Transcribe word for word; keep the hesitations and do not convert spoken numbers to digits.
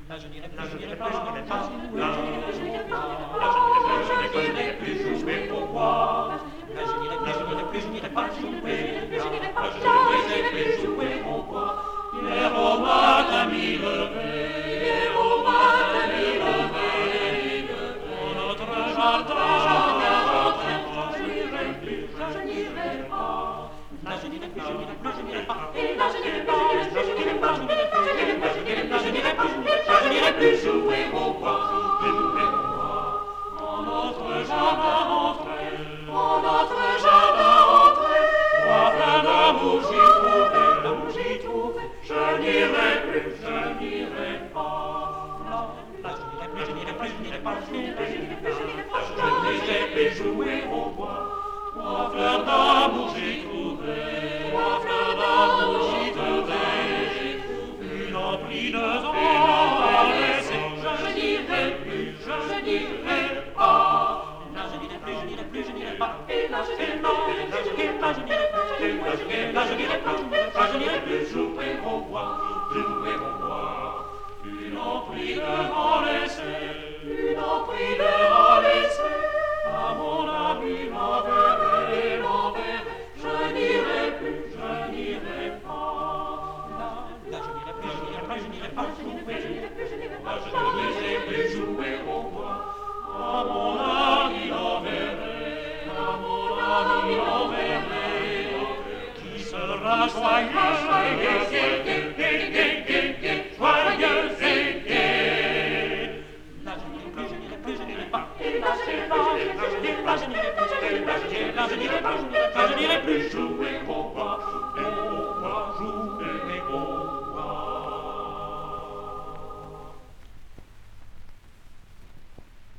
Là je n'irai plus, je n'irai pas, je n'irai pas jouer. Là je n'irai plus jouer, pourquoi? Là je n'irai plus, je n'irai plus, je n'irai pas jouer. Là je n'irai plus jouer, pourquoi? Hier au matin mi levé, hier au matin mi levé, dans notre jardin, je n'irai plus, je n'irai pas. Là je n'irai plus, je n'irai plus, je n'irai pas. Et là je n'irai pas, je n'irai pas, je n'irai pas, je n'irai pas, je n'irai pas, je n'irai pas, je n'irai plus jouer au bois, jouer au bois. En notre jardin entré, en notre jardin entré, trois fleurs d'amour j'y trouvai, l'amour j'y trouvai. Je n'irai plus, je n'irai pas. Là je n'irai plus, je n'irai plus, je n'irai pas, je n'irai plus, je n'irai plus, je n'irai pas. Je n'irai plus jouer au bois. Trois fleurs d'amour j'y trouvai, trois fleurs d'amour j'y trouvai. Une emplineuse en laissée, je n'irai plus, je n'irai pas. Là je n'irai plus, je n'irai plus, je n'irai pas. Et là je n'irai plus, et là je n'irai pas, je n'irai plus, je n'irai plus, et là je n'irai pas, je n'irai plus jouer au bois, jouer au bois. Une emplineuse en laissée, une emplineuse en laissée. À mon ami l'enverrai, l'enverrai. Je n'irai plus, je n'irai pas. Là je n'irai plus, je n'irai plus, je n'irai pas jouer. Là je n'irai plus, je n'irai pas.